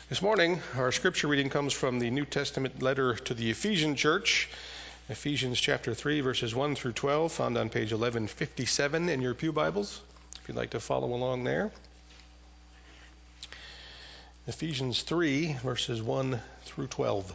This morning, our scripture reading comes from the New Testament letter to the Ephesian church, Ephesians chapter 3, verses 1 through 12, found on page 1157 in your pew Bibles, if you'd like to follow along there. Ephesians 3, verses 1 through 12.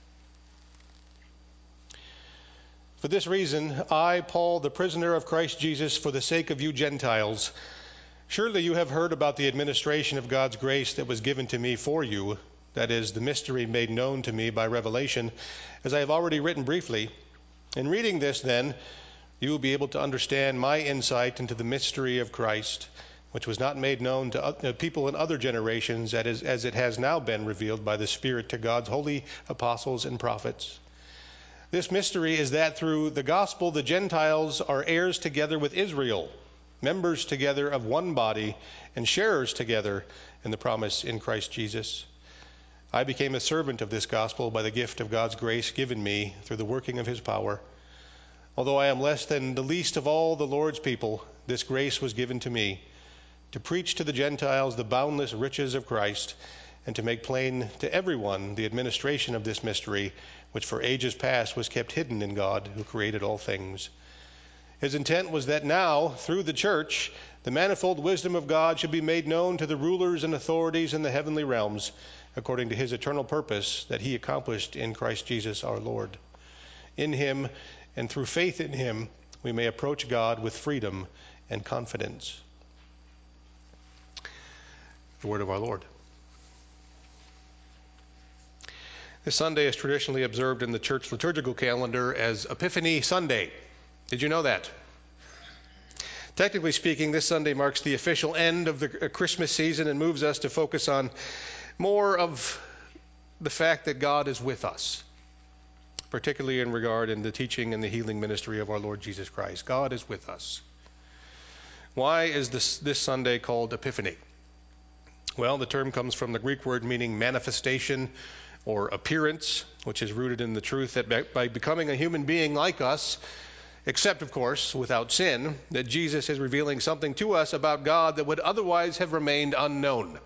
For this reason, I, Paul, the prisoner of Christ Jesus, for the sake of you Gentiles, surely you have heard about the administration of God's grace that was given to me for you, that is, the mystery made known to me by revelation, as I have already written briefly. In reading this, then, you will be able to understand my insight into the mystery of Christ, which was not made known to people in other generations, as it has now been revealed by the Spirit to God's holy apostles and prophets. This mystery is that through the gospel the Gentiles are heirs together with Israel, members together of one body, and sharers together in the promise in Christ Jesus. I became a servant of this gospel by the gift of God's grace given me through the working of his power. Although I am less than the least of all the Lord's people, this grace was given to me, to preach to the Gentiles the boundless riches of Christ, and to make plain to everyone the administration of this mystery, which for ages past was kept hidden in God, who created all things. His intent was that now, through the church, the manifold wisdom of God should be made known to the rulers and authorities in the heavenly realms, according to his eternal purpose that he accomplished in Christ Jesus our Lord. In him, and through faith in him, we may approach God with freedom and confidence. The word of our Lord. This Sunday is traditionally observed in the church liturgical calendar as Epiphany Sunday. Did you know that? Technically speaking, this Sunday marks the official end of the Christmas season and moves us to focus on more of the fact that God is with us, particularly in regard in the teaching and the healing ministry of our Lord Jesus Christ. God is with us. Why is this Sunday called Epiphany? Well, the term comes from the Greek word meaning manifestation or appearance, which is rooted in the truth that by becoming a human being like us, except, of course, without sin, that Jesus is revealing something to us about God that would otherwise have remained unknown.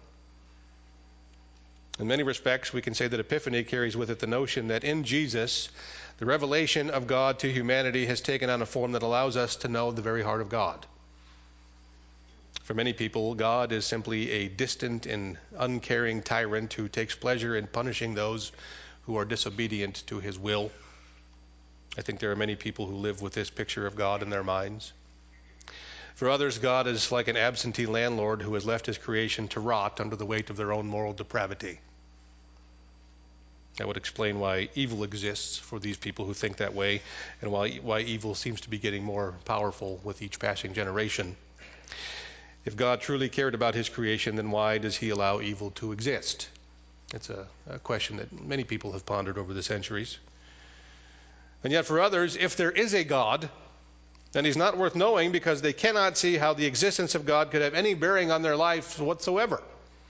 In many respects, we can say that Epiphany carries with it the notion that in Jesus, the revelation of God to humanity has taken on a form that allows us to know the very heart of God. For many people, God is simply a distant and uncaring tyrant who takes pleasure in punishing those who are disobedient to his will. I think there are many people who live with this picture of God in their minds. For others, God is like an absentee landlord who has left his creation to rot under the weight of their own moral depravity. That would explain why evil exists for these people who think that way, and why evil seems to be getting more powerful with each passing generation. If God truly cared about his creation, then why does he allow evil to exist? It's a question that many people have pondered over the centuries. And yet for others, if there is a God, then he's not worth knowing because they cannot see how the existence of God could have any bearing on their life whatsoever.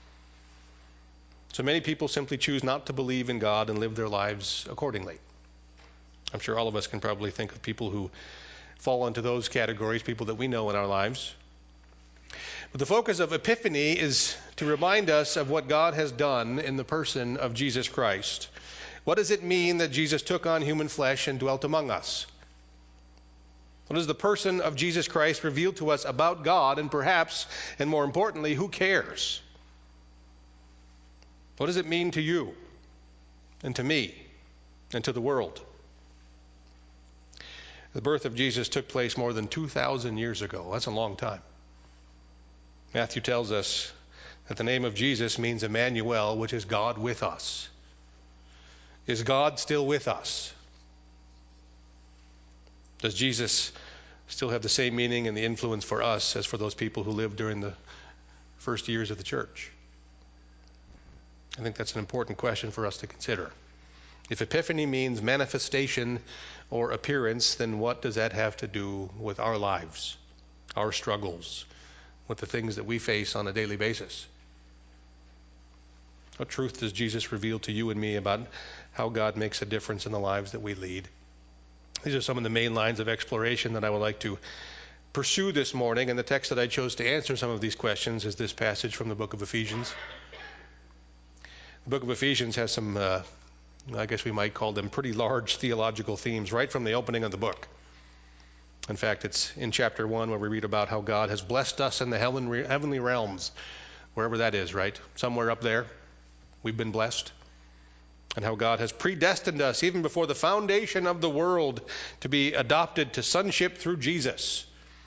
So many people simply choose not to believe in God and live their lives accordingly. I'm sure all of us can probably think of people who fall into those categories, people that we know in our lives. But the focus of Epiphany is to remind us of what God has done in the person of Jesus Christ. What does it mean that Jesus took on human flesh and dwelt among us? What does the person of Jesus Christ reveal to us about God, and perhaps, and more importantly, who cares? What does it mean to you and to me and to the world? The birth of Jesus took place more than 2,000 years ago. That's a long time. Matthew tells us that the name of Jesus means Emmanuel, which is God with us. Is God still with us? Does Jesus still have the same meaning and the influence for us as for those people who lived during the first years of the church? I think that's an important question for us to consider. If Epiphany means manifestation or appearance, then what does that have to do with our lives, our struggles, with the things that we face on a daily basis? What truth does Jesus reveal to you and me about how God makes a difference in the lives that we lead? These are some of the main lines of exploration that I would like to pursue this morning, and the text that I chose to answer some of these questions is this passage from the book of Ephesians. The book of Ephesians has some, I guess we might call them pretty large theological themes right from the opening of the book. In fact, it's in chapter 1 where we read about how God has blessed us in the heavenly realms, wherever that is, right? Somewhere up there, we've been blessed. And how God has predestined us even before the foundation of the world to be adopted to sonship through Jesus.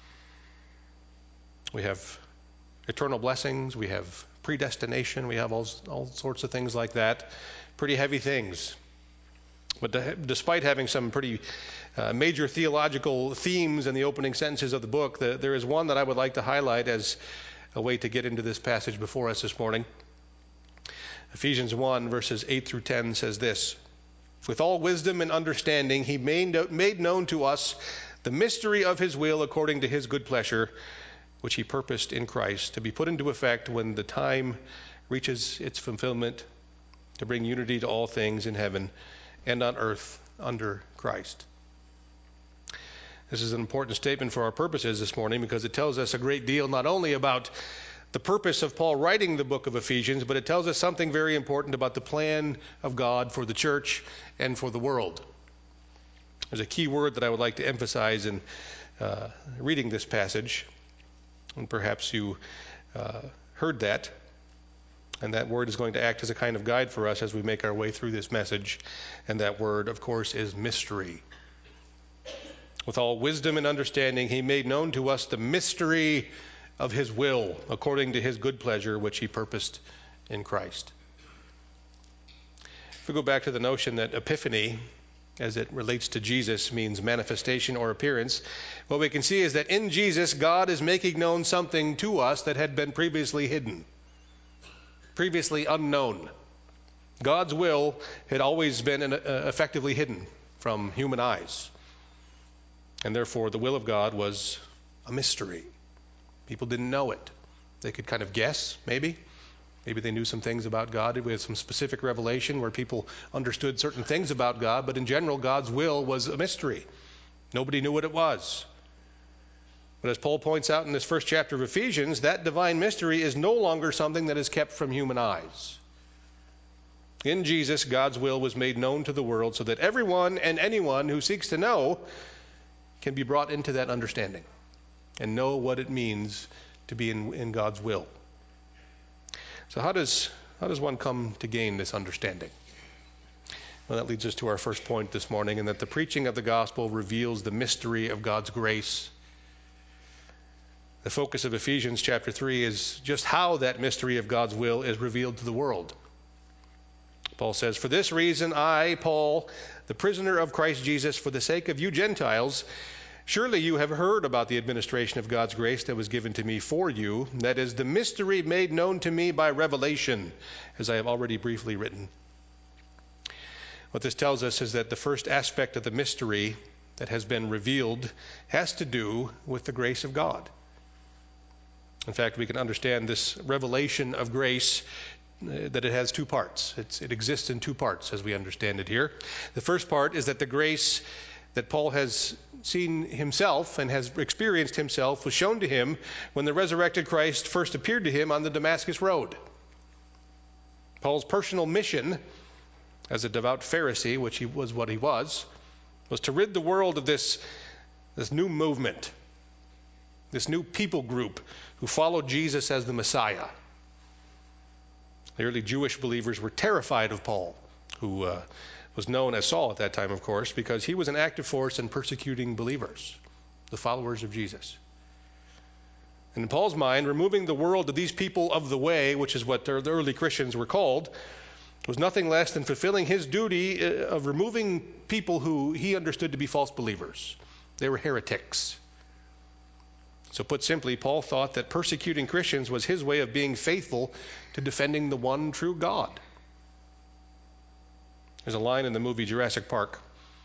We have eternal blessings, we have predestination, we have all sorts of things like that. Pretty heavy things. But despite having some pretty major theological themes in the opening sentences of the book, there is one that I would like to highlight as a way to get into this passage before us this morning. Ephesians 1, verses 8 through 10 says this: "With all wisdom and understanding he made known to us the mystery of his will according to his good pleasure, which he purposed in Christ, to be put into effect when the time reaches its fulfillment, to bring unity to all things in heaven and on earth under Christ." This is an important statement for our purposes this morning because it tells us a great deal not only about the purpose of Paul writing the book of Ephesians, but it tells us something very important about the plan of God for the church and for the world. There's a key word that I would like to emphasize in reading this passage, and perhaps you heard that, and that word is going to act as a kind of guide for us as we make our way through this message, and that word, of course, is mystery. With all wisdom and understanding, he made known to us the mystery of his will, according to his good pleasure, which he purposed in Christ. If we go back to the notion that epiphany, as it relates to Jesus, means manifestation or appearance, what we can see is that in Jesus, God is making known something to us that had been previously hidden, previously unknown. God's will had always been effectively hidden from human eyes, and therefore the will of God was a mystery. People didn't know it. They could kind of guess, maybe. Maybe they knew some things about God with some specific revelation where people understood certain things about God, but in general, God's will was a mystery. Nobody knew what it was. But as Paul points out in this first chapter of Ephesians, that divine mystery is no longer something that is kept from human eyes. In Jesus, God's will was made known to the world so that everyone and anyone who seeks to know can be brought into that understanding and know what it means to be in God's will. So how does one come to gain this understanding? Well, that leads us to our first point this morning, in that the preaching of the gospel reveals the mystery of God's grace. The focus of Ephesians chapter 3 is just how that mystery of God's will is revealed to the world. Paul says, "For this reason, I, Paul, the prisoner of Christ Jesus, for the sake of you Gentiles, surely you have heard about the administration of God's grace that was given to me for you, that is, the mystery made known to me by revelation, as I have already briefly written." What this tells us is that the first aspect of the mystery that has been revealed has to do with the grace of God. In fact, we can understand this revelation of grace that it has two parts. It exists in two parts as we understand it here. The first part is that the grace that Paul has seen himself and has experienced himself was shown to him when the resurrected Christ first appeared to him on the Damascus Road. Paul's personal mission as a devout Pharisee, which he was what he was to rid the world of this new movement, this new people group who followed Jesus as the Messiah. The early Jewish believers were terrified of Paul, who was known as Saul at that time, of course, because he was an active force in persecuting believers, the followers of Jesus. And in Paul's mind, removing the world of these people of the way, which is what the early Christians were called, was nothing less than fulfilling his duty of removing people who he understood to be false believers. They were heretics. So put simply, Paul thought that persecuting Christians was his way of being faithful to defending the one true God. There's a line in the movie Jurassic Park.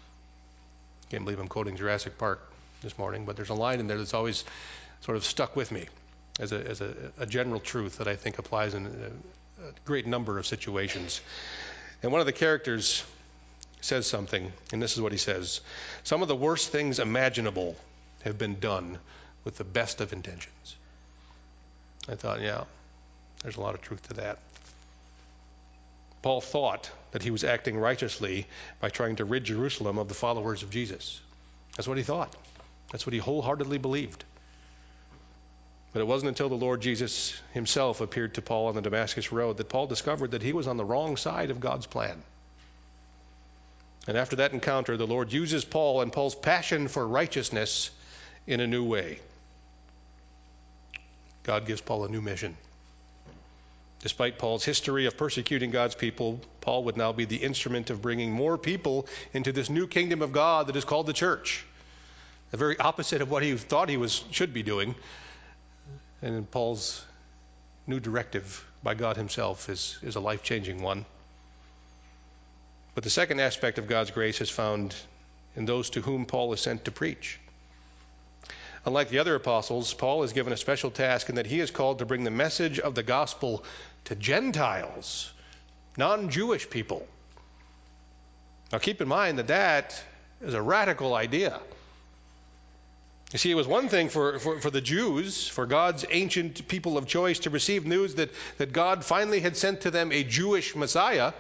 Can't believe I'm quoting Jurassic Park this morning, but there's a line in there that's always sort of stuck with me as a general truth that I think applies in a great number of situations. And one of the characters says something, and this is what he says: "Some of the worst things imaginable have been done with the best of intentions." I thought, yeah, there's a lot of truth to that. Paul thought that he was acting righteously by trying to rid Jerusalem of the followers of Jesus. That's what he thought. That's what he wholeheartedly believed. But it wasn't until the Lord Jesus himself appeared to Paul on the Damascus Road that Paul discovered that he was on the wrong side of God's plan. And after that encounter, the Lord uses Paul and Paul's passion for righteousness in a new way. God gives Paul a new mission. Despite Paul's history of persecuting God's people, Paul would now be the instrument of bringing more people into this new kingdom of God that is called the church. The very opposite of what he thought he should be doing. And in Paul's new directive by God himself is a life-changing one. But the second aspect of God's grace is found in those to whom Paul is sent to preach. Unlike the other apostles, Paul is given a special task in that he is called to bring the message of the gospel to Gentiles, non-Jewish people. Now keep in mind that is a radical idea. You see, it was one thing for the Jews, for God's ancient people of choice, to receive news that God finally had sent to them a Jewish Messiah.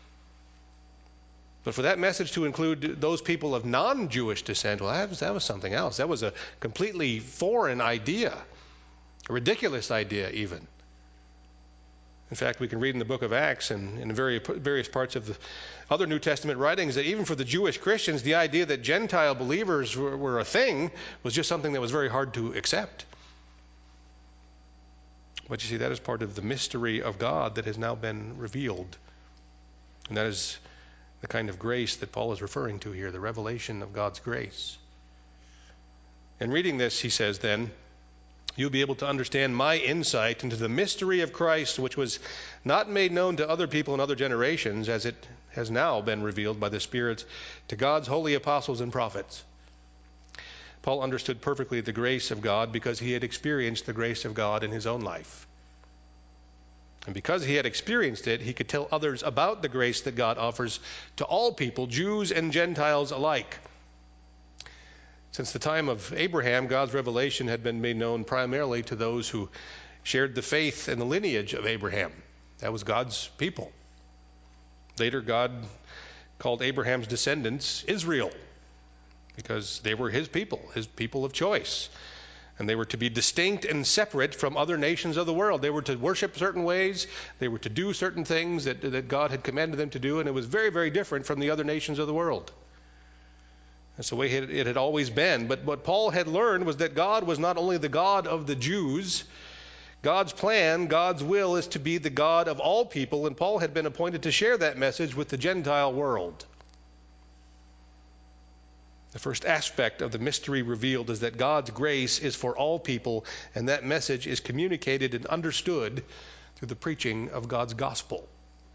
But for that message to include those people of non-Jewish descent, well, that was something else. That was a completely foreign idea, a ridiculous idea even. In fact, we can read in the book of Acts and in various parts of the other New Testament writings that even for the Jewish Christians, the idea that Gentile believers were a thing was just something that was very hard to accept. But you see, that is part of the mystery of God that has now been revealed. And that is the kind of grace that Paul is referring to here, the revelation of God's grace. In reading this, he says then, you'll be able to understand my insight into the mystery of Christ, which was not made known to other people in other generations, as it has now been revealed by the Spirit to God's holy apostles and prophets. Paul understood perfectly the grace of God because he had experienced the grace of God in his own life. And because he had experienced it, he could tell others about the grace that God offers to all people, Jews and Gentiles alike. Since the time of Abraham, God's revelation had been made known primarily to those who shared the faith and the lineage of Abraham. That was God's people. Later, God called Abraham's descendants Israel because they were his people of choice. And they were to be distinct and separate from other nations of the world. They were to worship certain ways. They were to do certain things that God had commanded them to do. And it was very, very different from the other nations of the world. That's the way it had always been. But what Paul had learned was that God was not only the God of the Jews. God's plan, God's will is to be the God of all people. And Paul had been appointed to share that message with the Gentile world. The first aspect of the mystery revealed is that God's grace is for all people, and that message is communicated and understood through the preaching of God's gospel.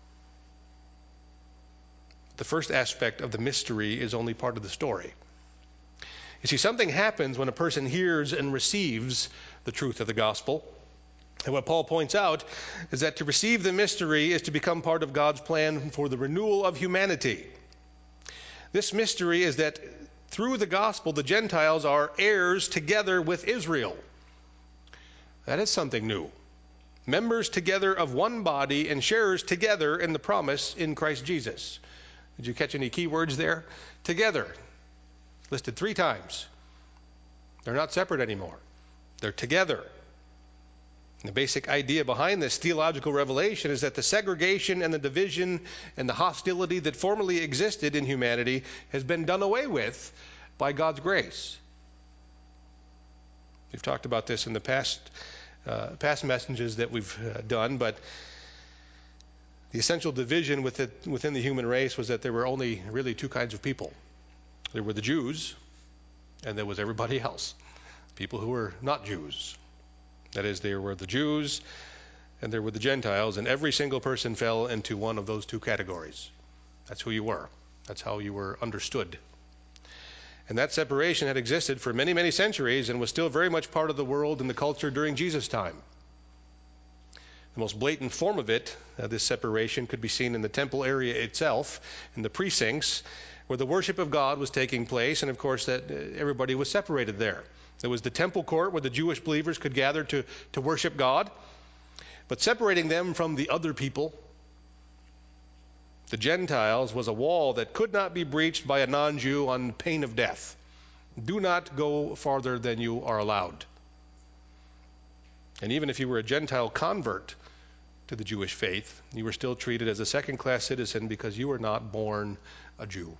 The first aspect of the mystery is only part of the story. You see, something happens when a person hears and receives the truth of the gospel. And what Paul points out is that to receive the mystery is to become part of God's plan for the renewal of humanity. This mystery is that through the gospel, the Gentiles are heirs together with Israel. That is something new. Members together of one body and sharers together in the promise in Christ Jesus. Did you catch any key words there? Together. Listed 3 times. They're not separate anymore. They're together. And the basic idea behind this theological revelation is that the segregation and the division and the hostility that formerly existed in humanity has been done away with by God's grace. We've talked about this in the past messages that we've done, but the essential division within the human race was that there were only really 2 kinds of people. There were the Jews, and there was everybody else, people who were not Jews. That is, there were the Jews and there were the Gentiles, and every single person fell into one of those 2 categories. That's who you were. That's how you were understood. And that separation had existed for many, many centuries and was still very much part of the world and the culture during Jesus' time. The most blatant form of it, this separation, could be seen in the temple area itself, in the precincts, where the worship of God was taking place, and of course that everybody was separated there. There was the temple court where the Jewish believers could gather to worship God, but separating them from the other people The Gentiles was a wall that could not be breached by a non-Jew on pain of death. Do not go farther than you are allowed. And even if you were a Gentile convert to the Jewish faith, you were still treated as a second-class citizen because you were not born a Jew.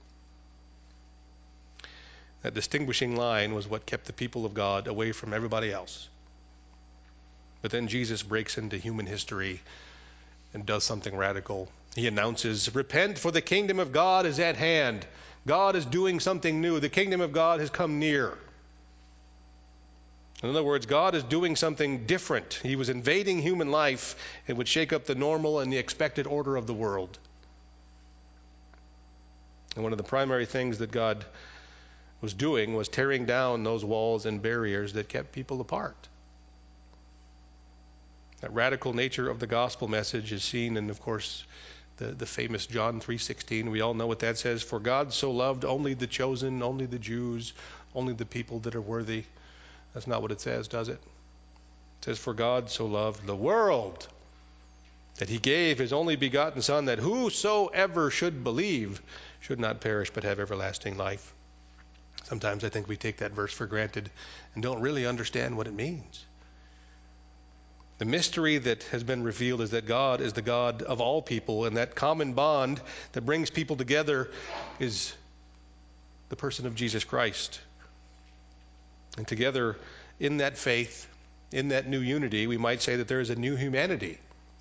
That distinguishing line was what kept the people of God away from everybody else. But then Jesus breaks into human history and does something radical. He announces, "Repent, for the kingdom of God is at hand." God is doing something new. The kingdom of God has come near. In other words, God is doing something different. He was invading human life and would shake up the normal and the expected order of the world. And one of the primary things that God was doing was tearing down those walls and barriers that kept people apart. That radical nature of the gospel message is seen in, of course, the famous John 3:16. We all know what that says. "For God so loved only the chosen, only the Jews, only the people that are worthy." That's not what it says, does it? It says, "For God so loved the world that he gave his only begotten Son, that whosoever should believe should not perish but have everlasting life." Sometimes I think we take that verse for granted and don't really understand what it means. The mystery that has been revealed is that God is the God of all people, and that common bond that brings people together is the person of Jesus Christ. And together in that faith, in that new unity, we might say that there is a new humanity.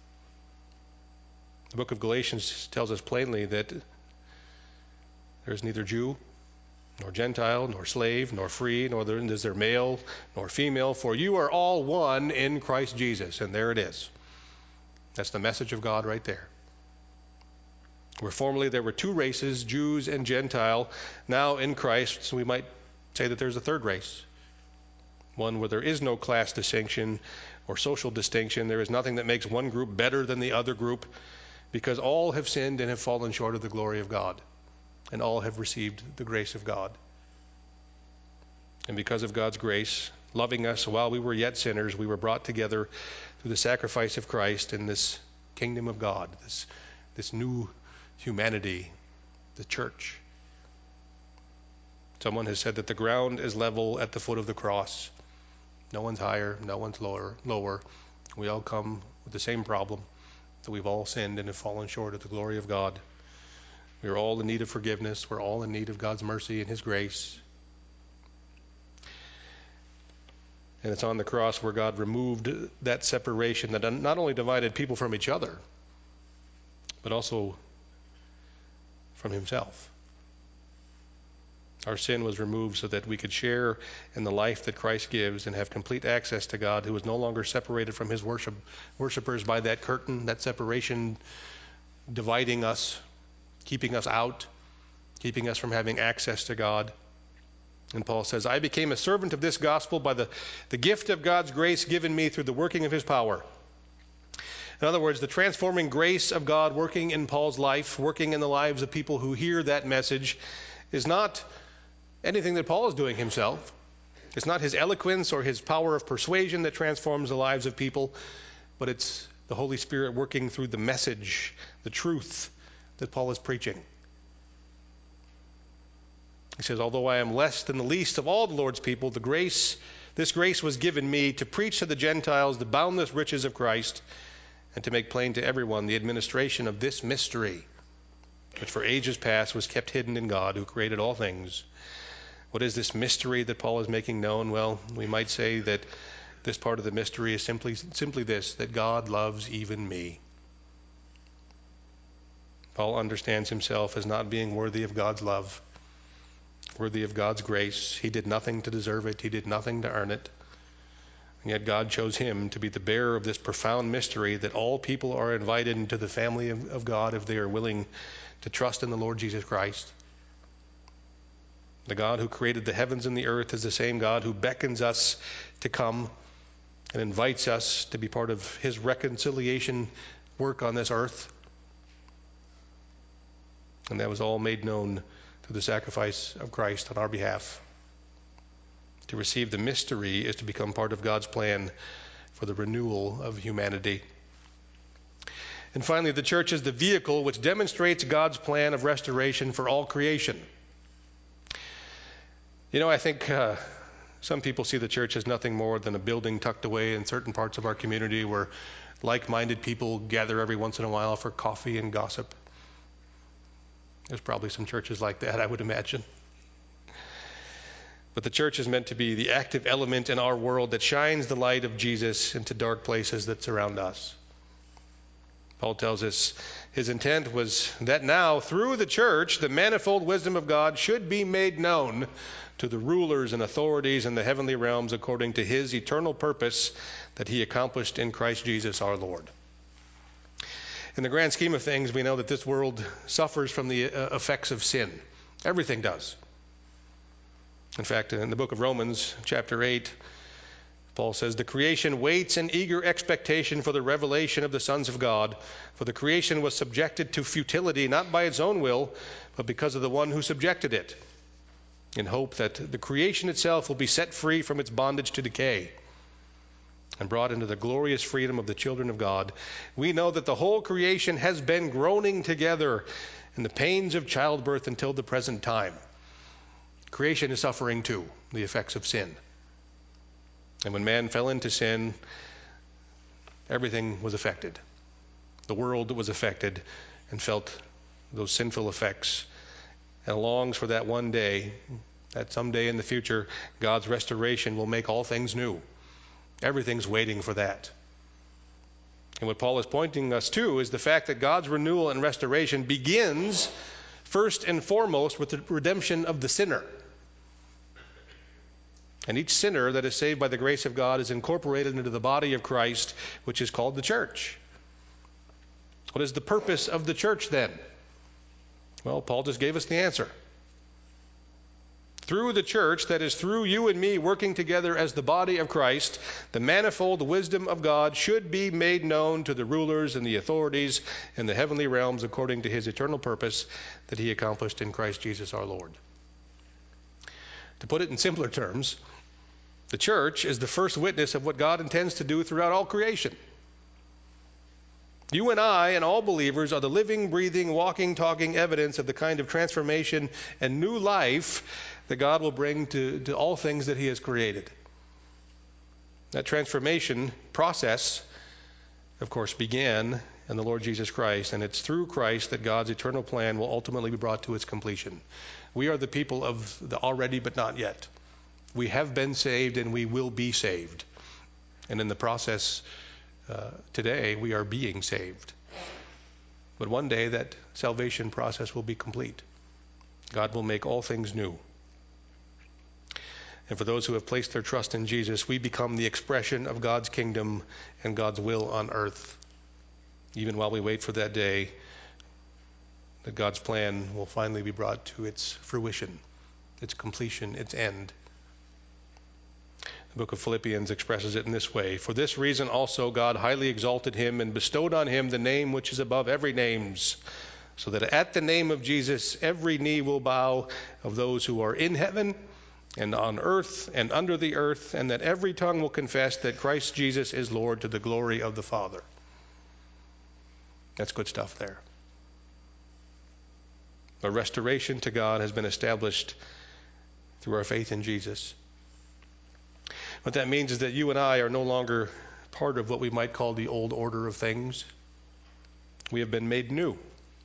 The book of Galatians tells us plainly that there is neither Jew nor Gentile, nor slave, nor free, nor is there male, nor female, for you are all one in Christ Jesus. And there it is. That's the message of God right there. Where formerly there were two races, Jews and Gentile, now in Christ, so we might say that there's a third race. One where there is no class distinction or social distinction. There is nothing that makes one group better than the other group, because all have sinned and have fallen short of the glory of God. And all have received the grace of God. And because of God's grace, loving us while we were yet sinners, we were brought together through the sacrifice of Christ in this kingdom of God, this new humanity, the church. Someone has said that the ground is level at the foot of the cross. No one's higher, no one's lower. We all come with the same problem, that we've all sinned and have fallen short of the glory of God. We are all in need of forgiveness. We're all in need of God's mercy and his grace. And it's on the cross where God removed that separation that not only divided people from each other, but also from himself. Our sin was removed so that we could share in the life that Christ gives and have complete access to God, who is no longer separated from his worshipers by that curtain, that separation dividing us, keeping us out, keeping us from having access to God. And Paul says, "I became a servant of this gospel by the gift of God's grace given me through the working of his power." In other words, the transforming grace of God working in Paul's life, working in the lives of people who hear that message, is not anything that Paul is doing himself. It's not his eloquence or his power of persuasion that transforms the lives of people, but it's the Holy Spirit working through the message, the truth that Paul is preaching. He says, "Although I am less than the least of all the Lord's people, this grace was given me to preach to the Gentiles the boundless riches of Christ, and to make plain to everyone the administration of this mystery, which for ages past was kept hidden in God, who created all things." What is this mystery that Paul is making known? Well, we might say that this part of the mystery is simply this, that God loves even me. Paul understands himself as not being worthy of God's love, worthy of God's grace. He did nothing to deserve it. He did nothing to earn it. And yet God chose him to be the bearer of this profound mystery that all people are invited into the family of God if they are willing to trust in the Lord Jesus Christ. The God who created the heavens and the earth is the same God who beckons us to come and invites us to be part of his reconciliation work on this earth. And that was all made known through the sacrifice of Christ on our behalf. To receive the mystery is to become part of God's plan for the renewal of humanity. And finally, the church is the vehicle which demonstrates God's plan of restoration for all creation. I think some people see the church as nothing more than a building tucked away in certain parts of our community where like-minded people gather every once in a while for coffee and gossip. There's probably some churches like that, I would imagine. But the church is meant to be the active element in our world that shines the light of Jesus into dark places that surround us. Paul tells us his intent was that now, through the church, the manifold wisdom of God should be made known to the rulers and authorities in the heavenly realms according to his eternal purpose that he accomplished in Christ Jesus our Lord. In the grand scheme of things, we know that this world suffers from the effects of sin. Everything does. In fact, in the book of Romans, chapter 8, Paul says, "The creation waits in eager expectation for the revelation of the sons of God. For the creation was subjected to futility, not by its own will, but because of the one who subjected it, in hope that the creation itself will be set free from its bondage to decay and brought into the glorious freedom of the children of God. We know that the whole creation has been groaning together in the pains of childbirth until the present time." Creation is suffering too, the effects of sin. And when man fell into sin, everything was affected. The world was affected and felt those sinful effects and longs for that one day, that someday in the future, God's restoration will make all things new. Everything's waiting for that. And what Paul is pointing us to is the fact that God's renewal and restoration begins first and foremost with the redemption of the sinner. And each sinner that is saved by the grace of God is incorporated into the body of Christ, which is called the church. What is the purpose of the church then? Well, Paul just gave us the answer. Through the church, that is through you and me working together as the body of Christ, the manifold wisdom of God should be made known to the rulers and the authorities in the heavenly realms according to his eternal purpose that he accomplished in Christ Jesus our Lord. To put it in simpler terms, the church is the first witness of what God intends to do throughout all creation. You and I and all believers are the living, breathing, walking, talking evidence of the kind of transformation and new life that God will bring to all things that he has created. That transformation process, of course, began in the Lord Jesus Christ, and it's through Christ that God's eternal plan will ultimately be brought to its completion. We are the people of the already but not yet. We have been saved and we will be saved. And in the process today, we are being saved. But one day that salvation process will be complete. God will make all things new. And for those who have placed their trust in Jesus, we become the expression of God's kingdom and God's will on earth. Even while we wait for that day, that God's plan will finally be brought to its fruition, its completion, its end. The book of Philippians expresses it in this way: "For this reason also God highly exalted him and bestowed on him the name which is above every name, so that at the name of Jesus every knee will bow, of those who are in heaven and on earth and under the earth, and that every tongue will confess that Christ Jesus is Lord, to the glory of the Father." That's good stuff there. A restoration to God has been established through our faith in Jesus. What that means is that you and I are no longer part of what we might call the old order of things. We have been made new.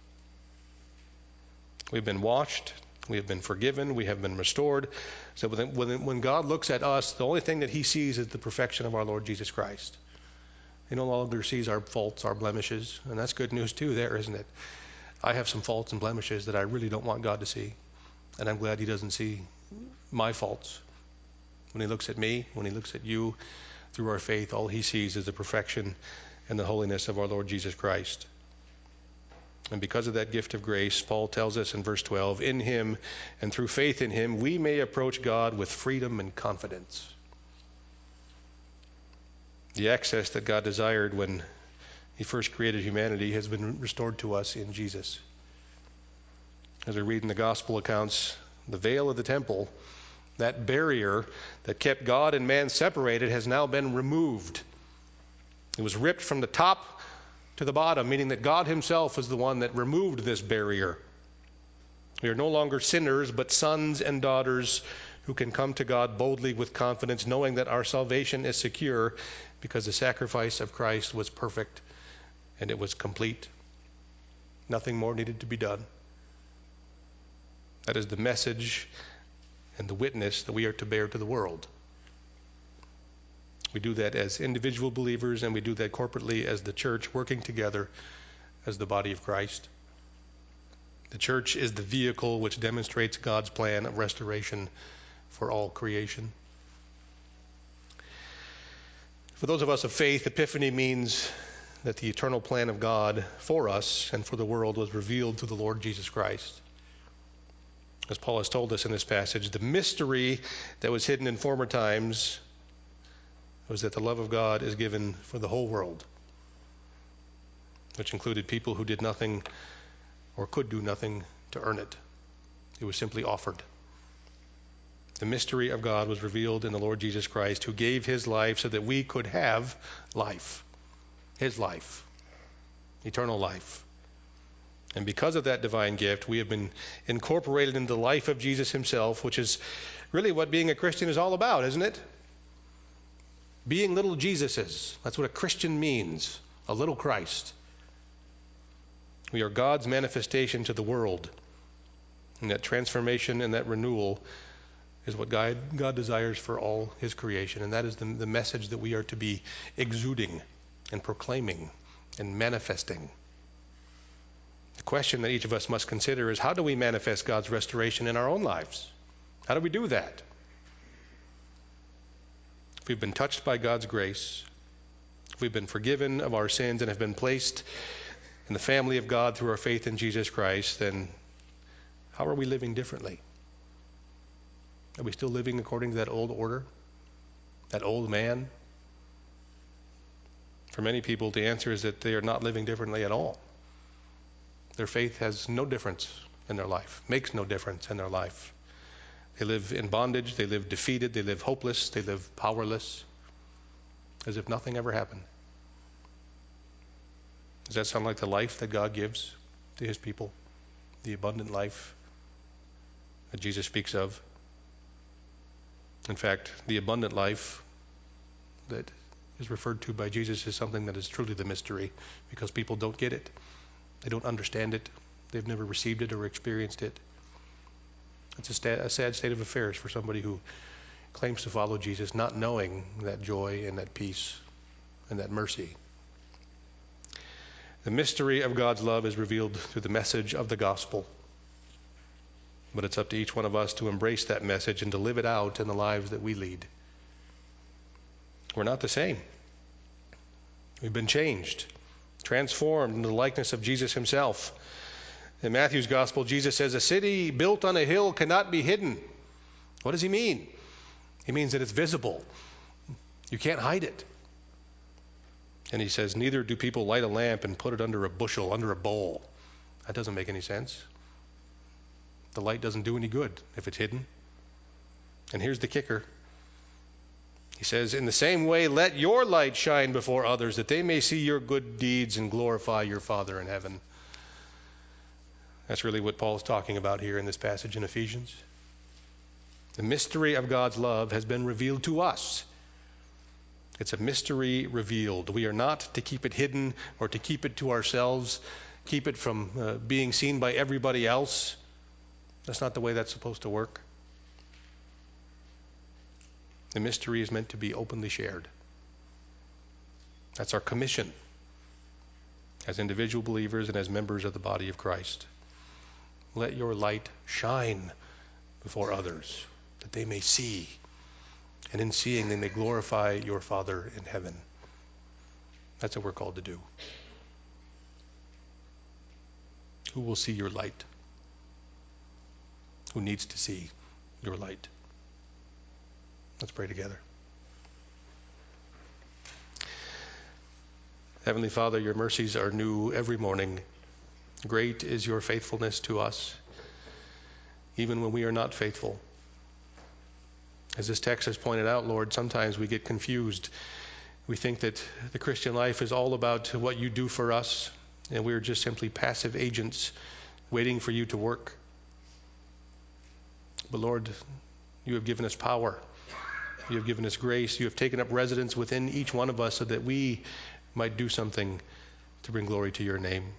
We've been washed. We have been forgiven. We have been restored. So when God looks at us, the only thing that he sees is the perfection of our Lord Jesus Christ. He no longer sees our faults, our blemishes. And that's good news too there, isn't it? I have some faults and blemishes that I really don't want God to see. And I'm glad he doesn't see my faults. When he looks at me, when he looks at you, through our faith, all he sees is the perfection and the holiness of our Lord Jesus Christ. And because of that gift of grace, Paul tells us in verse 12, "In him and through faith in him, we may approach God with freedom and confidence." The access that God desired when he first created humanity has been restored to us in Jesus. As we read in the gospel accounts, the veil of the temple, that barrier that kept God and man separated, has now been removed. It was ripped from the top to the bottom, meaning that God himself is the one that removed this barrier. We are no longer sinners, but sons and daughters who can come to God boldly with confidence, knowing that our salvation is secure because the sacrifice of Christ was perfect and it was complete. Nothing more needed to be done. That is the message and the witness that we are to bear to the world. We do that as individual believers, and we do that corporately as the church, working together as the body of Christ. The church is the vehicle which demonstrates God's plan of restoration for all creation. For those of us of faith, Epiphany means that the eternal plan of God for us and for the world was revealed through the Lord Jesus Christ. As Paul has told us in this passage, the mystery that was hidden in former times was that the love of God is given for the whole world, which included people who did nothing or could do nothing to earn it. It was simply offered. The mystery of God was revealed in the Lord Jesus Christ, who gave his life so that we could have life. His life. Eternal life. And because of that divine gift, we have been incorporated into the life of Jesus himself, which is really what being a Christian is all about, isn't it? Being little Jesuses. That's what a Christian means. A little Christ. We are God's manifestation to the world. And that transformation and that renewal is what God desires for all his creation. And that is the message that we are to be exuding and proclaiming and manifesting. The question that each of us must consider is, how do we manifest God's restoration in our own lives? How do we do that? If we've been touched by God's grace, if we've been forgiven of our sins and have been placed in the family of God through our faith in Jesus Christ, then how are we living differently? Are we still living according to that old order? That old man? For many people, the answer is that they are not living differently at all. Their faith has no difference in their life, makes no difference in their life. They live in bondage, they live defeated, they live hopeless, they live powerless, as if nothing ever happened. Does that sound like the life that God gives to his people? The abundant life that Jesus speaks of? In fact, the abundant life that is referred to by Jesus is something that is truly the mystery, because people don't get it. They don't understand it. They've never received it or experienced it. It's a sad state of affairs for somebody who claims to follow Jesus, not knowing that joy and that peace and that mercy. The mystery of God's love is revealed through the message of the gospel. But it's up to each one of us to embrace that message and to live it out in the lives that we lead. We're not the same. We've been changed, transformed into the likeness of Jesus himself. In Matthew's gospel, Jesus says, "A city built on a hill cannot be hidden." What does he mean? He means that it's visible. You can't hide it. And he says, neither do people light a lamp and put it under a bushel, under a bowl. That doesn't make any sense. The light doesn't do any good if it's hidden. And here's the kicker. He says, in the same way, let your light shine before others, that they may see your good deeds and glorify your Father in heaven. That's really what Paul is talking about here in this passage in Ephesians. The mystery of God's love has been revealed to us. It's a mystery revealed. We are not to keep it hidden or to keep it to ourselves, keep it from being seen by everybody else. That's not the way that's supposed to work. The mystery is meant to be openly shared. That's our commission as individual believers and as members of the body of Christ. Let your light shine before others, that they may see, and in seeing they may glorify your Father in heaven. That's what we're called to do. Who will see your light? Who needs to see your light? Let's pray together. Heavenly Father, your mercies are new every morning. Great is your faithfulness to us, even when we are not faithful. As this text has pointed out, Lord, sometimes we get confused We think that the Christian life is all about what you do for us, and we're just simply passive agents waiting for you to work. But Lord, you have given us power. You have given us grace. You have taken up residence within each one of us so that we might do something to bring glory to your name.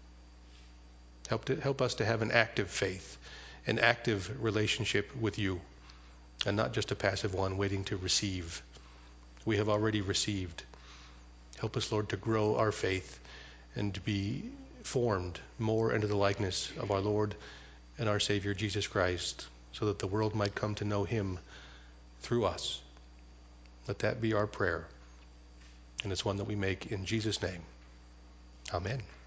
Help us to have an active faith, an active relationship with you, and not just a passive one waiting to receive. We have already received. Help us, Lord, to grow our faith and to be formed more into the likeness of our Lord and our Savior, Jesus Christ, so that the world might come to know him through us. Let that be our prayer, and it's one that we make in Jesus' name. Amen.